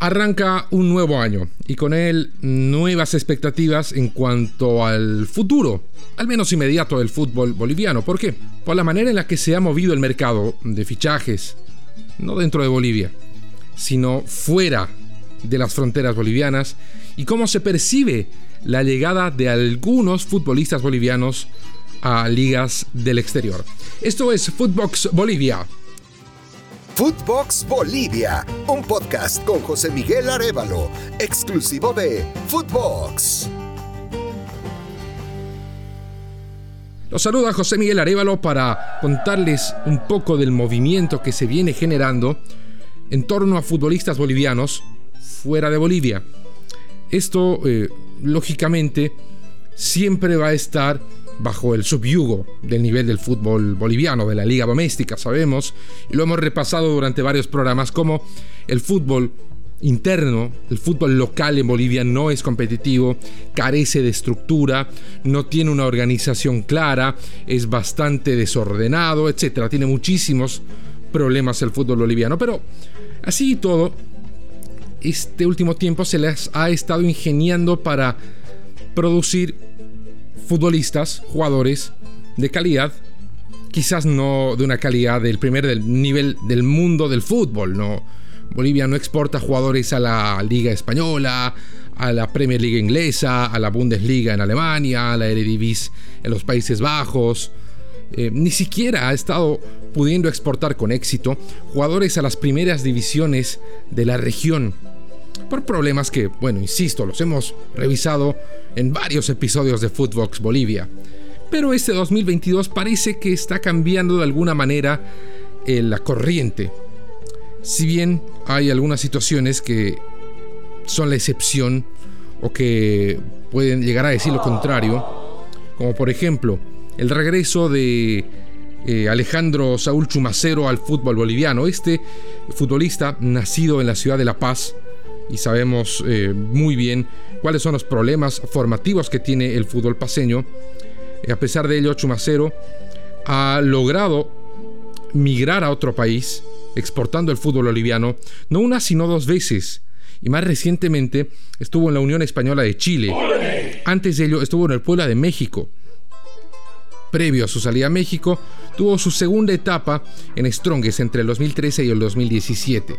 Arranca un nuevo año y con él nuevas expectativas en cuanto al futuro, al menos inmediato, del fútbol boliviano. ¿Por qué? Por la manera en la que se ha movido el mercado de fichajes, no dentro de Bolivia, sino fuera de las fronteras bolivianas, y cómo se percibe la llegada de algunos futbolistas bolivianos a ligas del exterior. Esto es Footbox Bolivia. Footbox Bolivia, un podcast con José Miguel Arévalo, exclusivo de Footbox. Los saluda José Miguel Arévalo para contarles un poco del movimiento que se viene generando en torno a futbolistas bolivianos fuera de Bolivia. Esto, lógicamente, siempre va a estar bajo el subyugo del nivel del fútbol boliviano, de la liga doméstica, sabemos, y lo hemos repasado durante varios programas, como el fútbol interno, el fútbol local en Bolivia no es competitivo, carece de estructura, no tiene una organización clara, es bastante desordenado, etc. Tiene muchísimos problemas el fútbol boliviano, pero así y todo, este último tiempo se les ha estado ingeniando para producir futbolistas, jugadores de calidad, quizás no de una calidad del nivel del mundo del fútbol, no. Bolivia no exporta jugadores a la Liga Española, a la Premier League inglesa, a la Bundesliga en Alemania, a la Eredivisie en los Países Bajos. Ni siquiera ha estado pudiendo exportar con éxito jugadores a las primeras divisiones de la región, por problemas que, bueno, insisto, los hemos revisado en varios episodios de Footbox Bolivia. Pero este 2022 parece que está cambiando de alguna manera la corriente. Si bien hay algunas situaciones que son la excepción o que pueden llegar a decir lo contrario, como por ejemplo el regreso de Alejandro Saúl Chumacero al fútbol boliviano. Este futbolista, nacido en la ciudad de La Paz, y sabemos muy bien cuáles son los problemas formativos que tiene el fútbol paceño. A pesar de ello, Chumacero ha logrado migrar a otro país, exportando el fútbol boliviano, no una sino dos veces, y más recientemente estuvo en la Unión Española de Chile. Antes de ello estuvo en el Puebla de México. Previo a su salida a México, tuvo su segunda etapa en Strongest entre el 2013 y el 2017,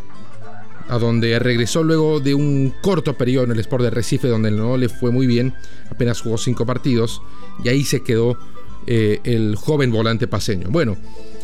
a donde regresó luego de un corto periodo en el Sport de Recife, donde no le fue muy bien, apenas jugó 5 partidos, y ahí se quedó el joven volante paceño. Bueno,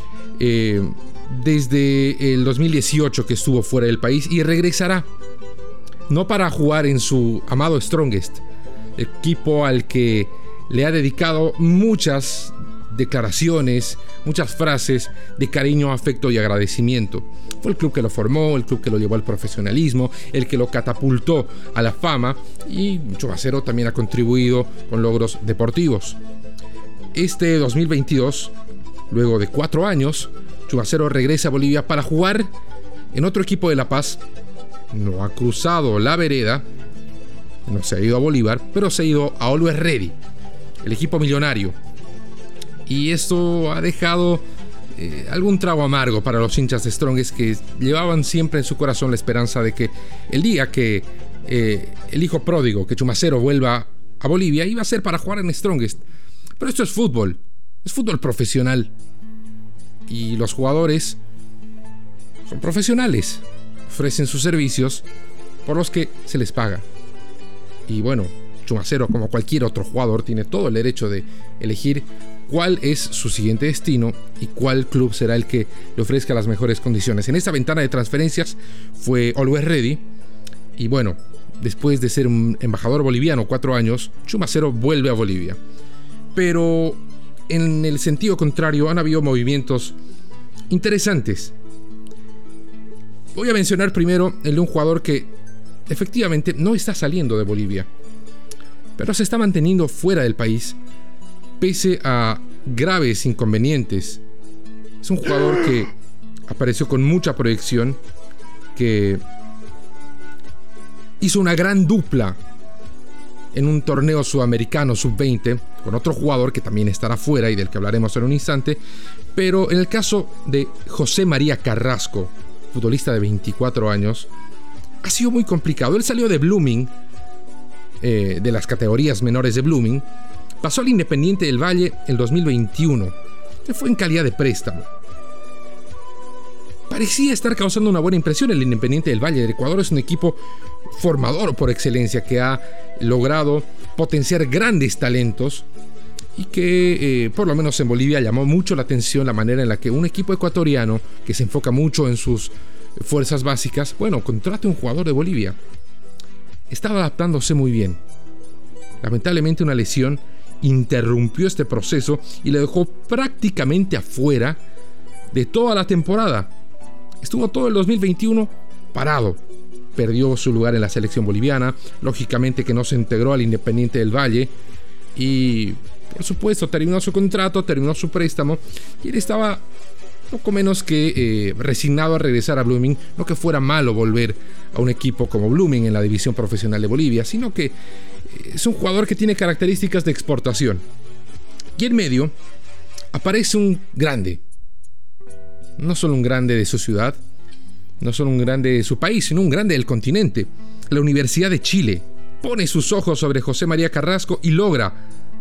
desde el 2018 que estuvo fuera del país, y regresará, no para jugar en su amado Strongest, equipo al que le ha dedicado muchas declaraciones, muchas frases de cariño, afecto y agradecimiento. Fue el club que lo formó, el club que lo llevó al profesionalismo, el que lo catapultó a la fama, y Chumacero también ha contribuido con logros deportivos. Este 2022, luego de 4 años, Chumacero regresa a Bolivia para jugar en otro equipo de La Paz. No ha cruzado la vereda, no se ha ido a Bolívar, pero se ha ido a Always Ready, el equipo millonario. Y esto ha dejado algún trago amargo para los hinchas de Strongest, que llevaban siempre en su corazón la esperanza de que el día que el hijo pródigo, que Chumacero, vuelva a Bolivia, iba a ser para jugar en Strongest. Pero esto es fútbol profesional, y los jugadores son profesionales, ofrecen sus servicios por los que se les paga. Y bueno, Chumacero, como cualquier otro jugador, tiene todo el derecho de elegir cuál es su siguiente destino y cuál club será el que le ofrezca las mejores condiciones. En esta ventana de transferencias fue Always Ready, y bueno, después de ser un embajador boliviano 4 años, Chumacero vuelve a Bolivia. Pero en el sentido contrario han habido movimientos interesantes. Voy a mencionar primero el de un jugador que efectivamente no está saliendo de Bolivia, pero se está manteniendo fuera del país pese a graves inconvenientes. Es un jugador que apareció con mucha proyección, que hizo una gran dupla en un torneo sudamericano sub-20 con otro jugador que también estará fuera y del que hablaremos en un instante. Pero en el caso de José María Carrasco, futbolista de 24 años, ha sido muy complicado. Él salió de Blooming, de las categorías menores de Blooming, pasó al Independiente del Valle en 2021, que fue en calidad de préstamo. Parecía estar causando una buena impresión el Independiente del Valle. El Ecuador es un equipo formador por excelencia que ha logrado potenciar grandes talentos y que por lo menos en Bolivia llamó mucho la atención la manera en la que un equipo ecuatoriano que se enfoca mucho en sus fuerzas básicas, contrata un jugador de Bolivia. Estaba adaptándose muy bien. Lamentablemente una lesión interrumpió este proceso y le dejó prácticamente afuera de toda la temporada. Estuvo todo el 2021 parado. Perdió su lugar en la selección boliviana, lógicamente que no se integró al Independiente del Valle y por supuesto terminó su contrato, terminó su préstamo y él estaba poco menos que resignado a regresar a Blooming. No que fuera malo volver a un equipo como Blooming en la división profesional de Bolivia, sino que es un jugador que tiene características de exportación. Y en medio aparece un grande. No solo un grande de su ciudad, no solo un grande de su país, sino un grande del continente. La Universidad de Chile pone sus ojos sobre José María Carrasco y logra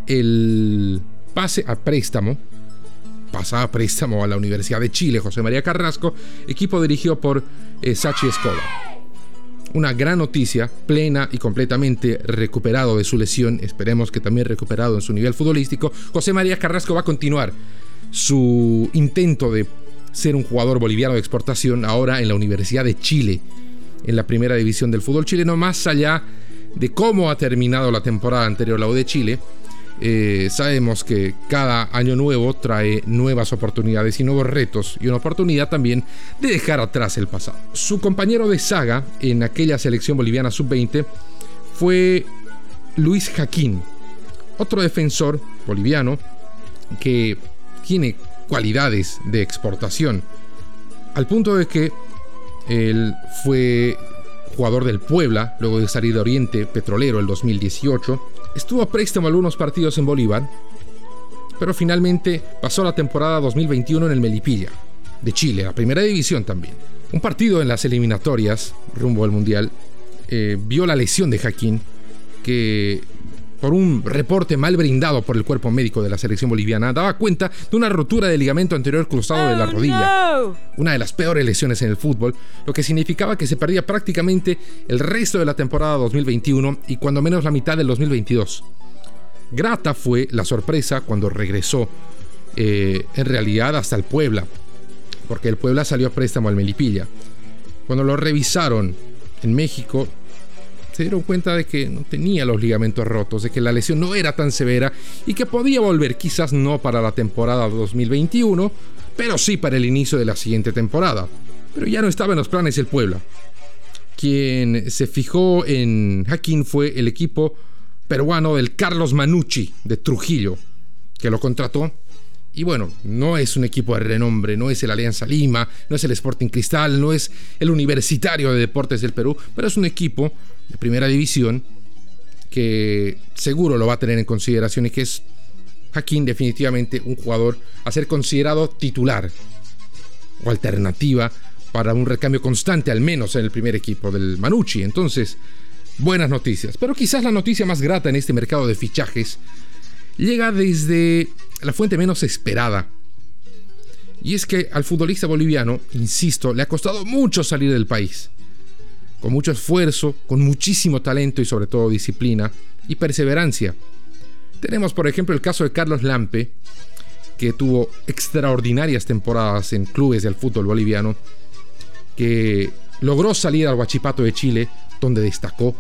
el pase a préstamo. Pasa a préstamo a la Universidad de Chile, José María Carrasco, equipo dirigido por Sachi Escobar. Una gran noticia, plena y completamente recuperado de su lesión, esperemos que también recuperado en su nivel futbolístico. José María Carrasco va a continuar su intento de ser un jugador boliviano de exportación ahora en la Universidad de Chile, en la primera división del fútbol chileno. Más allá de cómo ha terminado la temporada anterior la U de Chile, sabemos que cada año nuevo trae nuevas oportunidades y nuevos retos, y una oportunidad también de dejar atrás el pasado. Su compañero de saga en aquella selección boliviana sub-20 fue Luis Jaquín, otro defensor boliviano que tiene cualidades de exportación, al punto de que él fue jugador del Puebla luego de salir de Oriente Petrolero el 2018. Estuvo a préstamo algunos partidos en Bolívar, pero finalmente pasó la temporada 2021 en el Melipilla de Chile, la primera división también. Un partido en las eliminatorias rumbo al Mundial vio la lesión de Jaquín, que por un reporte mal brindado por el cuerpo médico de la selección boliviana daba cuenta de una rotura del ligamento anterior cruzado de la rodilla, una de las peores lesiones en el fútbol, lo que significaba que se perdía prácticamente el resto de la temporada 2021 y cuando menos la mitad del 2022. Grata fue la sorpresa cuando regresó en realidad hasta el Puebla, porque el Puebla salió a préstamo al Melipilla. Cuando lo revisaron en México, se dieron cuenta de que no tenía los ligamentos rotos, de que la lesión no era tan severa y que podía volver, quizás no para la temporada 2021, pero sí para el inicio de la siguiente temporada. Pero ya no estaba en los planes el Puebla. Quien se fijó en Jaquín fue el equipo peruano del Carlos Manucci de Trujillo, que lo contrató. Y bueno, no es un equipo de renombre, no es el Alianza Lima, no es el Sporting Cristal, no es el Universitario de Deportes del Perú, pero es un equipo de primera división que seguro lo va a tener en consideración y que es Jaquín definitivamente un jugador a ser considerado titular o alternativa para un recambio constante, al menos en el primer equipo del Manucci. Entonces, buenas noticias. Pero quizás la noticia más grata en este mercado de fichajes llega desde la fuente menos esperada. Y es que al futbolista boliviano, insisto, le ha costado mucho salir del país. Con mucho esfuerzo, con muchísimo talento y sobre todo disciplina y perseverancia. Tenemos por ejemplo el caso de Carlos Lampe, que tuvo extraordinarias temporadas en clubes del fútbol boliviano, que logró salir al Huachipato de Chile, donde destacó,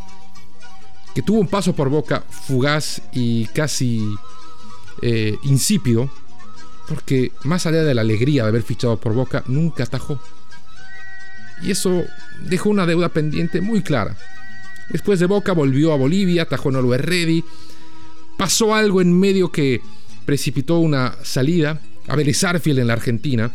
que tuvo un paso por Boca fugaz y casi insípido, porque más allá de la alegría de haber fichado por Boca, nunca atajó. Y eso dejó una deuda pendiente muy clara. Después de Boca volvió a Bolivia, atajó en Always Ready. Pasó algo en medio que precipitó una salida a Vélez Sarsfield en la Argentina,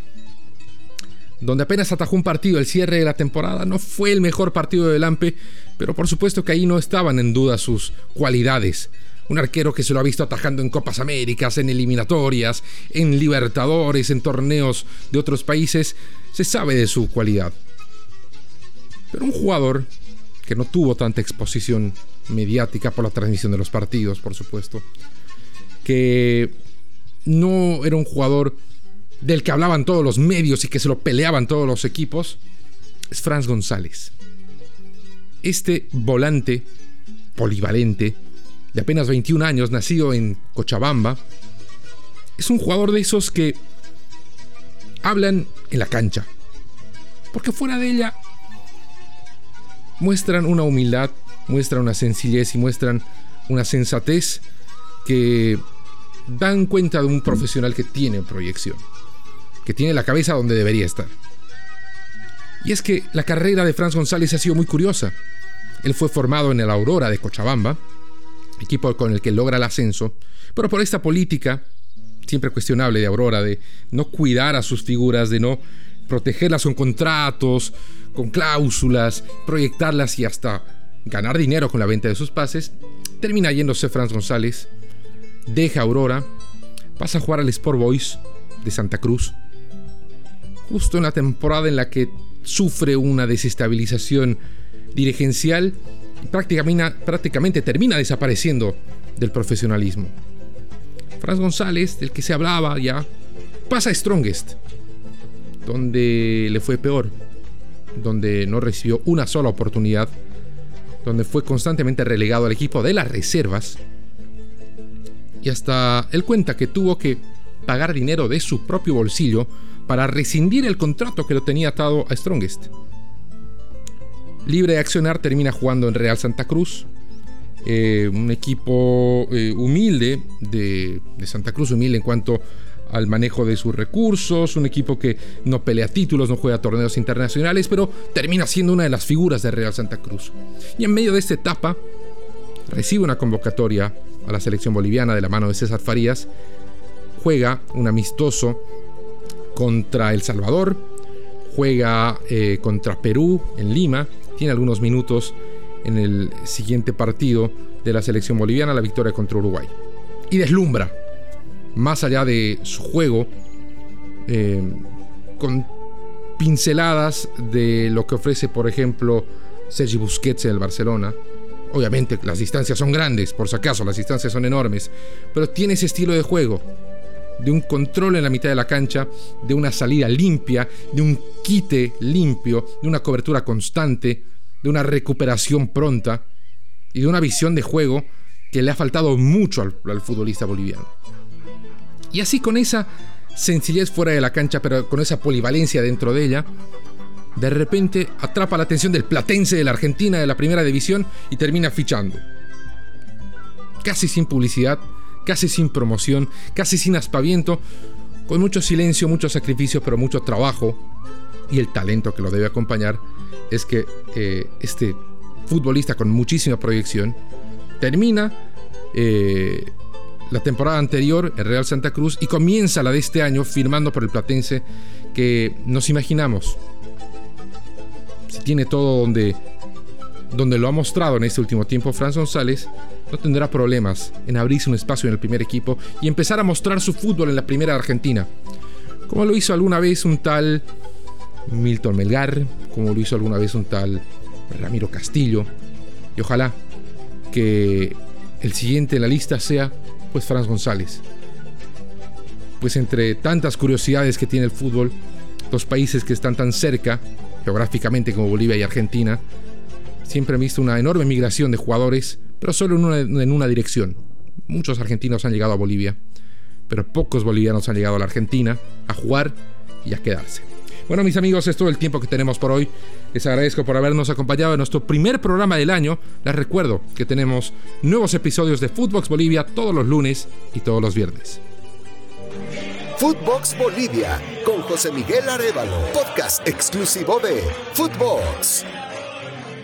donde apenas atajó un partido el cierre de la temporada. No fue el mejor partido de Lampe, pero por supuesto que ahí no estaban en duda sus cualidades. Un arquero que se lo ha visto atajando en Copas Américas, en eliminatorias, en Libertadores, en torneos de otros países, se sabe de su cualidad. Pero un jugador que no tuvo tanta exposición mediática por la transmisión de los partidos, por supuesto, que no era un jugador del que hablaban todos los medios y que se lo peleaban todos los equipos, es Franz González. Este volante polivalente de apenas 21 años, nacido en Cochabamba, es un jugador de esos que hablan en la cancha, porque fuera de ella muestran una humildad, muestran una sencillez y muestran una sensatez que dan cuenta de un profesional que tiene proyección, que tiene la cabeza donde debería estar. Y es que la carrera de Franz González ha sido muy curiosa. Él fue formado en el Aurora de Cochabamba, equipo con el que logra el ascenso, pero por esta política siempre cuestionable de Aurora, de no cuidar a sus figuras, de no protegerlas con contratos, con cláusulas, proyectarlas y hasta ganar dinero con la venta de sus pases, termina yéndose Franz González, deja Aurora, pasa a jugar al Sport Boys de Santa Cruz, justo en la temporada en la que sufre una desestabilización dirigencial y prácticamente termina desapareciendo del profesionalismo. Franz González, del que se hablaba ya, pasa a Strongest, donde le fue peor, donde no recibió una sola oportunidad, donde fue constantemente relegado al equipo de las reservas, y hasta él cuenta que tuvo que pagar dinero de su propio bolsillo para rescindir el contrato que lo tenía atado a Strongest. Libre de accionar, termina jugando en Real Santa Cruz, un equipo humilde de Santa Cruz, humilde en cuanto al manejo de sus recursos, un equipo que no pelea títulos, no juega torneos internacionales, pero termina siendo una de las figuras de Real Santa Cruz. Y en medio de esta etapa recibe una convocatoria a la selección boliviana de la mano de César Farías, juega un amistoso contra El Salvador, juega contra Perú en Lima, tiene algunos minutos en el siguiente partido de la selección boliviana, la victoria contra Uruguay, y deslumbra, más allá de su juego, con pinceladas de lo que ofrece, por ejemplo, Sergi Busquets en el Barcelona. Obviamente las distancias son grandes, por si acaso, las distancias son enormes, pero tiene ese estilo de juego, de un control en la mitad de la cancha, de una salida limpia, de un quite limpio, de una cobertura constante, de una recuperación pronta y de una visión de juego que le ha faltado mucho al futbolista boliviano. Y así, con esa sencillez fuera de la cancha, pero con esa polivalencia dentro de ella, de repente atrapa la atención del Platense de la Argentina de la primera división y termina fichando. Casi sin publicidad, casi sin promoción, casi sin aspaviento, con mucho silencio, mucho sacrificio, pero mucho trabajo y el talento que lo debe acompañar. Es que este futbolista con muchísima proyección termina la temporada anterior en Real Santa Cruz y comienza la de este año firmando por el Platense, que nos imaginamos, si tiene todo donde lo ha mostrado en este último tiempo Franz González, no tendrá problemas en abrirse un espacio en el primer equipo y empezar a mostrar su fútbol en la primera de Argentina, como lo hizo alguna vez un tal Milton Melgar, como lo hizo alguna vez un tal Ramiro Castillo, y ojalá que el siguiente en la lista sea pues Franz González. Pues entre tantas curiosidades que tiene el fútbol, dos países que están tan cerca geográficamente como Bolivia y Argentina, siempre han visto una enorme migración de jugadores, pero solo en una dirección. Muchos argentinos han llegado a Bolivia, pero pocos bolivianos han llegado a la Argentina a jugar y a quedarse. Bueno, mis amigos, es todo el tiempo que tenemos por hoy. Les agradezco por habernos acompañado en nuestro primer programa del año. Les recuerdo que tenemos nuevos episodios de Footbox Bolivia todos los lunes y todos los viernes. Footbox Bolivia con José Miguel Arévalo, podcast exclusivo de Footbox.